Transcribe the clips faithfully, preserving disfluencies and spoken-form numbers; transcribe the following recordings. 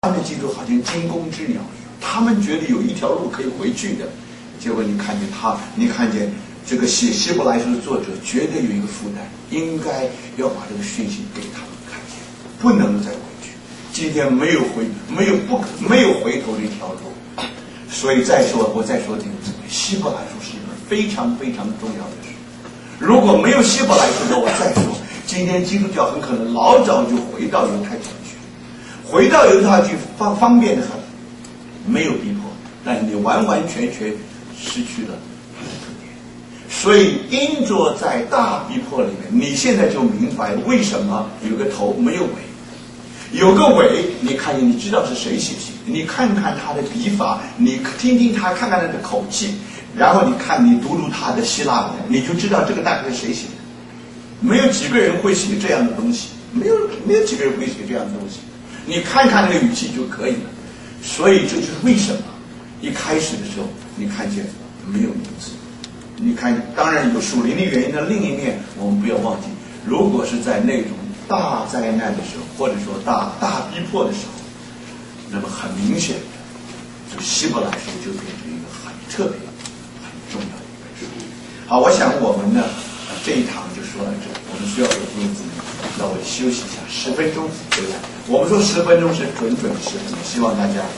他们的基督好像惊弓之鸟一样，他们觉得有一条路可以回去的，结果你看见他，你看见这个写希伯来书的作者觉得有一个负担，应该要把这个讯息给他们看见，不能再回去。今天没有回，没有不没有回头的一条路。所以再说，我再说这个希伯来书是一本非常非常重要的书。如果没有希伯来书的，我再说，今天基督教很可能老早就回到犹太教去。回到犹太去方方便的很，没有逼迫，但你完完全全失去了它的特点。所以因着在大逼迫里面，你现在就明白为什么有个头没有尾，有个尾，你看你知道是谁写信，你看看他的笔法，你听听他，看看他的口气，然后你看你读读他的希腊文，你就知道这个大概是谁写的。没有几个人会写这样的东西，没有没有几个人会写这样的东西。你看看那个语气就可以了。所以这就是为什么一开始的时候你看见没有名字。你看，当然有属灵的原因的另一面，我们不要忘记，如果是在那种大灾难的时候，或者说大大逼迫的时候，那么很明显的，这个希伯来书就变成一个很特别、很重要的一本书。好，我想我们呢这一堂就说到这，我们需要有日子稍微休息一下，十分钟回来。我们说十分钟是准准十分钟，希望大家。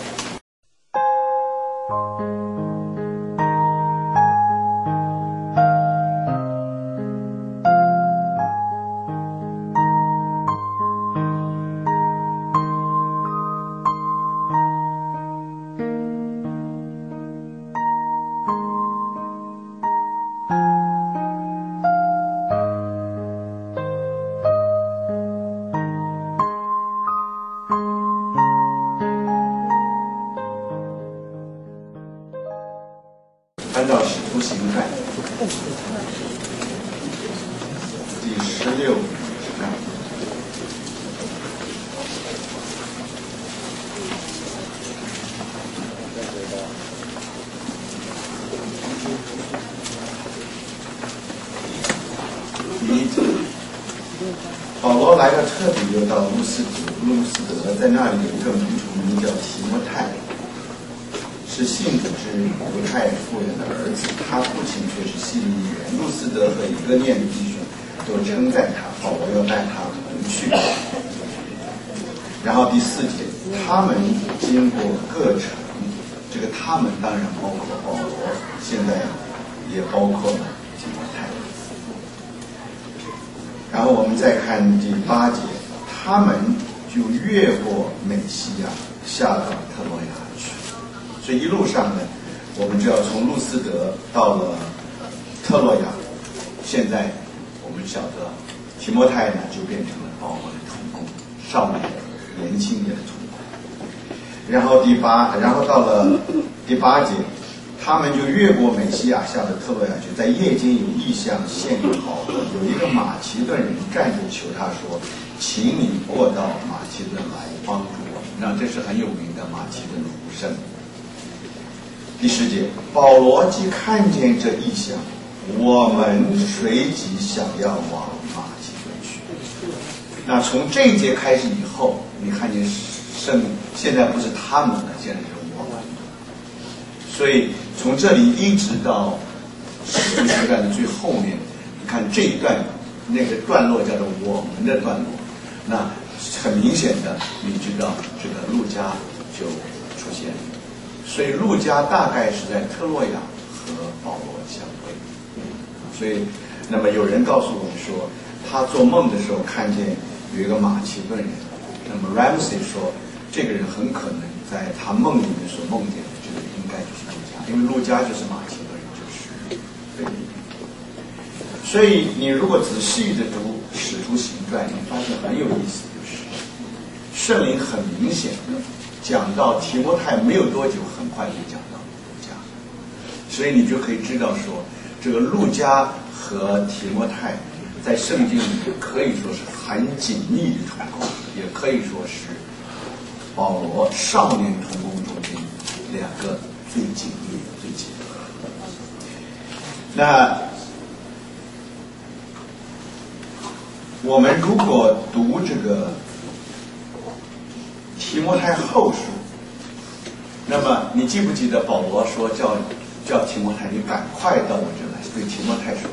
翻到《使徒行传》第十六章，第一节，保罗来到特比，又到路斯路斯德，在那里有一个门徒名叫提摩太，是信主之犹太妇人的儿子，他父亲却是希利尼人。路斯德和以哥念的弟兄都称赞他，保罗要带他同去。然后第四节，他们经过各城，这个他们当然包括保罗，现在也包括了提摩太。然后我们再看第八节，他们就越过美西亚，下到特罗亚去。所以一路上呢，我们就要从路斯德到了特洛亚。现在我们晓得提摩太呢就变成了保罗的同工，少年年轻人的同工。然后第八，然后到了第八节，他们就越过美西亚，下了特洛亚去。在夜间有异象现给保罗，有一个马其顿人站着求他说：“请你过到马其顿来帮助我。”那这是很有名的马其顿胡圣。第十节，保罗既看见这异象，我们随即想要往马其顿去。那从这一节开始以后，你看见圣现在不是他们了，现在是我们。所以从这里一直到使徒行传的最后面，你看这一段那个段落叫做我们的段落。那很明显的，你知道这个路加就出现了。所以路加大概是在特洛亚和保罗相会。所以那么有人告诉我们说，他做梦的时候看见有一个马其顿人。那么 Ramsey 说，这个人很可能在他梦里面所梦见的这个应该就是路加，因为路加就是马其顿人，就是腓利比。所以你如果仔细的读《使徒行传》，你发现很有意思，就是圣灵很明显的讲到提摩太没有多久，很快就讲到路加，所以你就可以知道说，这个路加和提摩太在圣经里面可以说是很紧密的同工，也可以说是保罗少年同工中间两个最紧密、最紧密的。那我们如果读这个提提摩太后书。那么你记不记得保罗说叫叫提摩太你赶快到我这来，对提摩太说，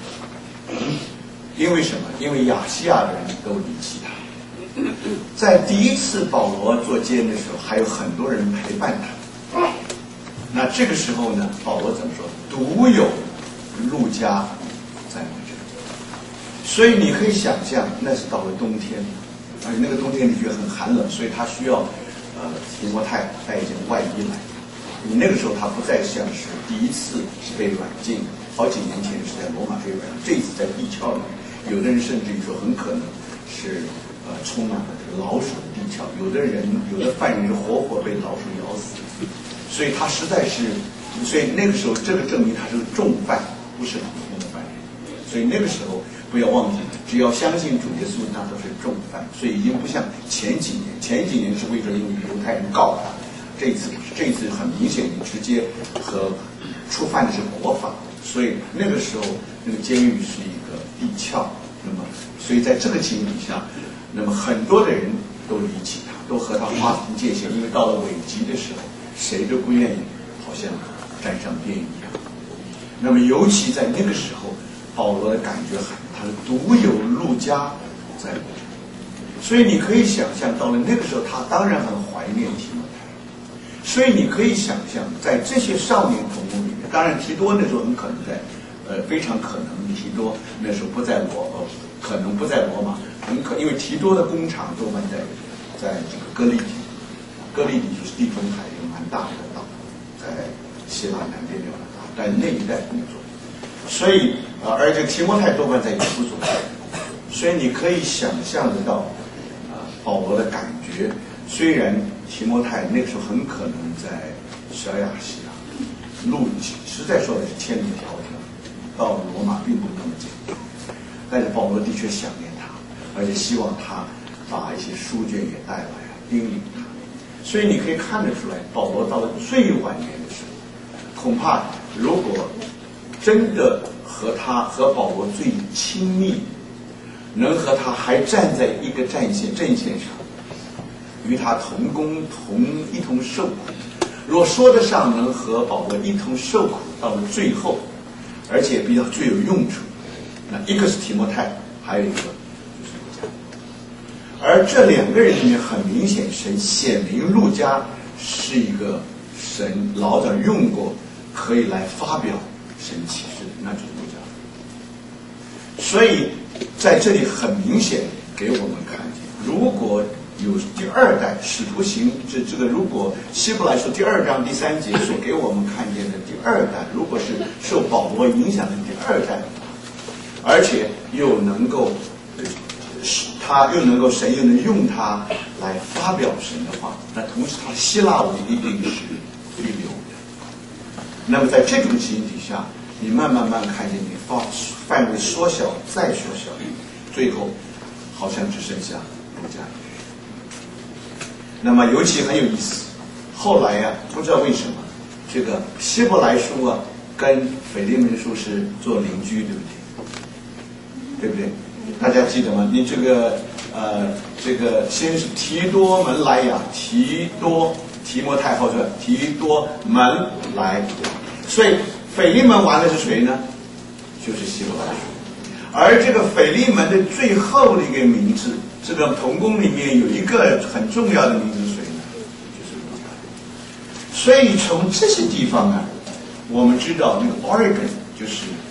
因为什么？因为亚细亚的人都离弃他。在第一次保罗做监的时候，还有很多人陪伴他。那这个时候呢，保罗怎么说？独有路加在我这里。所以你可以想象，那是到了冬天，而且那个冬天你觉得很寒冷，所以他需要呃提摩太带一件外衣来。你那个时候他不再像是第一次是被软禁，好几年前是在罗马被软禁，这一次在地壳里面，有的人甚至于说很可能是呃充满了这个老鼠的地壳，有的人有的犯人是活活被老鼠咬死，所以他实在是，所以那个时候这个证明他是个重犯，不是普通的犯人，所以那个时候不要忘记，只要相信主耶稣，那都是重犯，所以已经不像前几年，前几年是为了因为犹太人告他。这一次不是，这一次很明显，你直接和触犯的是国法，所以那个时候那个监狱是一个地壳，那么所以在这个情形底下，那么很多的人都离弃他，都和他划分界限，因为到了危急的时候，谁都不愿意好像沾上边一样。那么尤其在那个时候，保罗的感觉很，他是独有路加在我这里，所以你可以想象，到了那个时候，他当然很怀念提摩太。所以你可以想象，在这些少年同工里面，当然提多那时候很可能在，呃，非常可能提多那时候不在罗，呃，可能不在罗马，很可因为提多的工厂多半在，在这个哥利底，哥利底就是地中海一个蛮大的岛，在希腊南边那个岛，在那一带工作，所以呃，而且提摩太多半在以弗所，所以你可以想象得到，啊、呃，保罗的感觉，虽然。提摩太那个时候很可能在小亚细亚，路实在说的是千里迢迢，到罗马并不那么简单。但是保罗的确想念他，而且希望他把一些书卷也带来，叮咛他。所以你可以看得出来，保罗到了最晚年的时候，恐怕如果真的和他和保罗最亲密，能和他还站在一个战线阵线上。与他同工同一同受苦，若说得上能和保罗一同受苦到了最后，而且比较最有用处，那一个是提摩太，还有一个就是路加。而这两个人里面很明显，神显明路加是一个神老早用过，可以来发表神启示的，那就是路加。所以在这里很明显给我们看见，如果有第二代使徒行这这个，如果希伯来书第二章第三节所给我们看见的第二代，如果是受保罗影响的第二代，而且又能够，他又能够神又能用他来发表神的话，那同时他希腊文一定是一流的。那么在这种情形底下，你慢慢慢看见你范范围缩小再缩小，最后好像只剩下路加。那么尤其很有意思，后来呀、啊，不知道为什么，这个希伯来书啊，跟腓利门书是做邻居，对不对？对不对？大家记得吗？你这个呃，这个先是提多门来呀，提多提摩太后说提多门来，所以腓利门完了是谁呢？就是希伯来书。而这个腓利门的最后的一个名字，这个同工里面有一个很重要的名字是谁呢？就是路加。所以从这些地方呢，我们知道那个 Origen 就是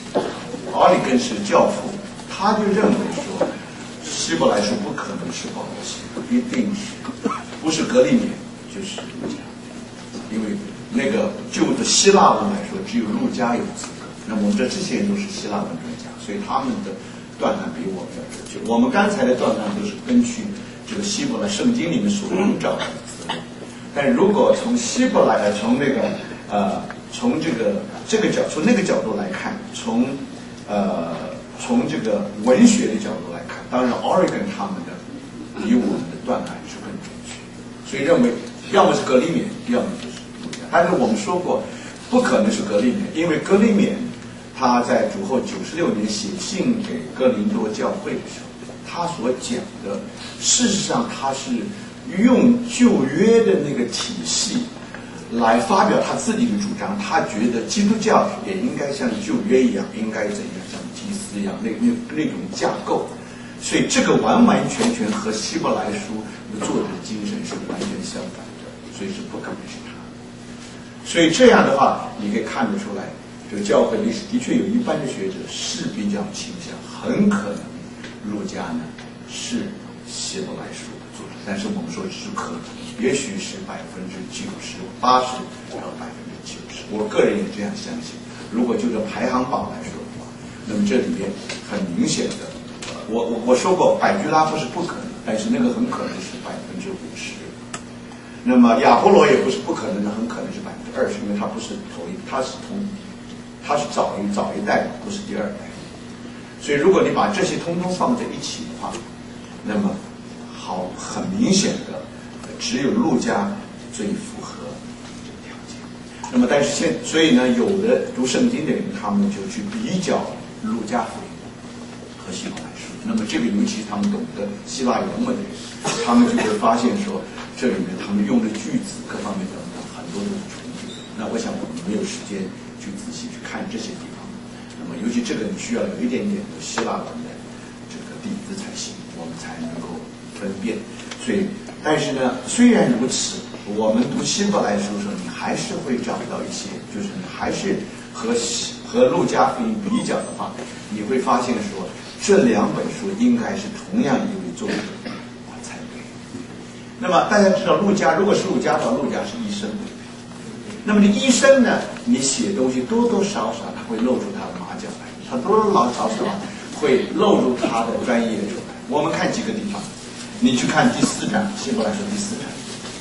Origen 是教父，他就认为说，希伯来书不可能是保罗写的，一定是不是格利勉就是路加，因为那个就着希腊文来说，只有路加有资格。那么我们这这些人都是希腊文专家，所以他们的断案比我们要准确。我们刚才的断案都是根据这个希伯来圣经里面所能找到的资料，但如果从希伯来呃从那个呃从这个这个角从那个角度来看，从呃从这个文学的角度来看，当然 Origen 他们的比我们的断案是更准确，所以认为要么是格里勉，要么就是路加。但是我们说过，不可能是格里勉，因为格里勉他在主后九十六年写信给哥林多教会的时候，他所讲的，事实上他是用旧约的那个体系来发表他自己的主张，他觉得基督教也应该像旧约一样，应该怎样像祭司一样，那那那种架构。所以这个完完全全和希伯来书的作者精神是完全相反的，所以是不可能是他。所以这样的话，你可以看得出来，这个教会历史的确有一般的学者是比较倾向，很可能路加呢是希伯来书的作者，但是我们说只可能，也许是百分之九十、八十到百分之九十。我个人也这样相信。如果就这排行榜来说的话，那么这里面很明显的。我我我说过，百居拉夫是不可能，但是那个很可能是百分之五十。那么亚波罗也不是不可能的，很可能是百分之二十，因为他不是头一，他是同，他是早一早一代，不是第二代。所以如果你把这些通通放在一起的话，那么好，很明显的，只有路加最符合这个条件。那么但是现所以呢，有的读圣经的人，他们就去比较路加福音和希伯来书。那么这个尤其是他们懂得希腊原文的人，他们就会发现说，这里面他们用的句子各方面等等很多都是重叠的。那我想我们没有时间去仔细去看这些地方。那么尤其这个你需要有一点点的希腊文的这个底子才行，我们才能够分辨。所以，但是呢，虽然如此，我们读希伯来书的时候，你还是会找到一些，就是你还是和和路加福音比较的话，你会发现说。这两本书应该是同样一位作者才对。那么大家知道，路加如果是路加的话，路加是医生。那么这医生呢，你写东西多多少少他会露出他的马脚来，他多多少少会露出他的专业出来。我们看几个地方，你去看第四章，希伯来书第四章，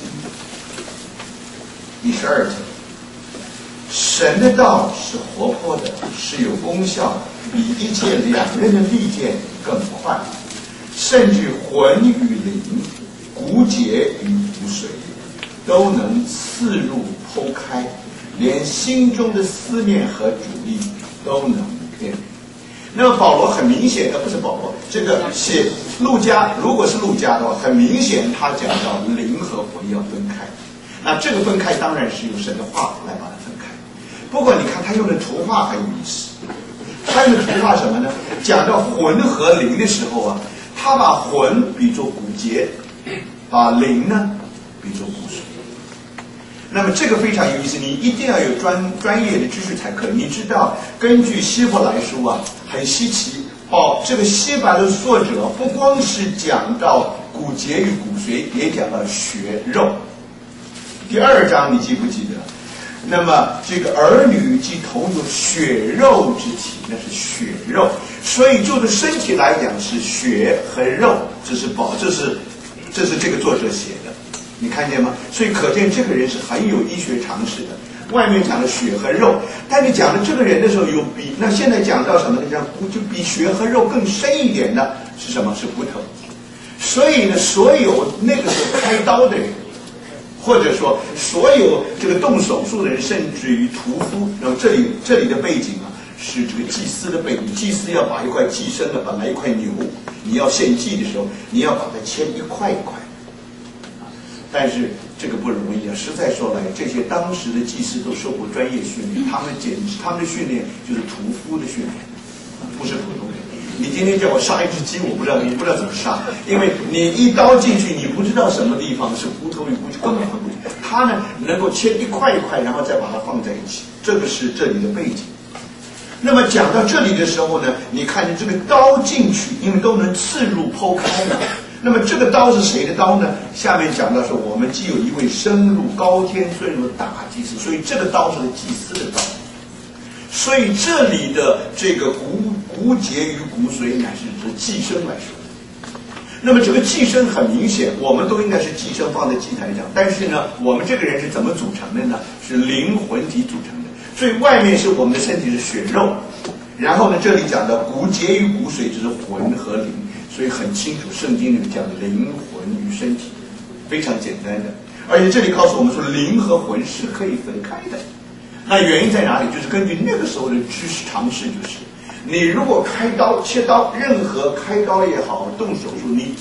第十二节。神的道是活泼的，是有功效的，比一切两刃的利剑更快，甚至魂与灵、骨节与骨髓都能刺入剖开，连心中的思念和主意都能辨别。那么保罗很明显的，不是保罗，这个写路加，如果是路加的话，很明显他讲到灵和魂要分开。那这个分开当然是用神的话来把它分开。不过你看他用的图画很有意思，他用的图画什么呢？讲到魂和灵的时候啊，他把魂比作骨节，把灵呢比作骨髓。那么这个非常有意思，你一定要有专专业的知识才可以。你知道，根据希伯来书啊，很稀奇，哦，这个希伯来的作者不光是讲到骨节与骨髓，也讲到血肉。第二章你记不记得？那么这个儿女既同有血肉之体，那是血肉，所以就着身体来讲是血和肉，这是保，这是这是这个作者写的，你看见吗？所以可见这个人是很有医学常识的。外面讲的血和肉，但你讲的这个人的时候，有比那现在讲到什么呢？讲就比血和肉更深一点的是什么？是骨头。所以呢，所有那个时候开刀的人。或者说，所有这个动手术的人，甚至于屠夫，那么这里这里的背景啊，是这个祭司的背景。祭司要把一块寄生的，本来一块牛，你要献祭的时候，你要把它切一块一块。啊，但是这个不容易啊！实在说来，这些当时的祭司都受过专业训练，他们简直他们的训练就是屠夫的训练，不是普通人。你今天叫我杀一只鸡，我不知道，你不知道怎么杀，因为你一刀进去，你不知道什么地方是骨头与骨头，根本分不清。他呢，能够切一块一块，然后再把它放在一起，这个是这里的背景。那么讲到这里的时候呢，你看见这个刀进去，因为都能刺入剖开了。那么这个刀是谁的刀呢？下面讲到说，我们既有一位深入高天坠入大祭司，所以这个刀是祭司的刀。所以这里的这个骨骨节与骨髓乃是指寄生来说的。那么这个寄生很明显，我们都应该是寄生放在祭台上，但是呢，我们这个人是怎么组成的呢？是灵魂体组成的。所以外面是我们的身体是血肉，然后呢，这里讲的骨节与骨髓就是魂和灵，所以很清楚，圣经里面讲灵魂与身体，非常简单的。而且这里告诉我们说，灵和魂是可以分开的。那原因在哪里？就是根据那个时候的知识常识，就是你如果开刀切刀，任何开刀也好，动手术，你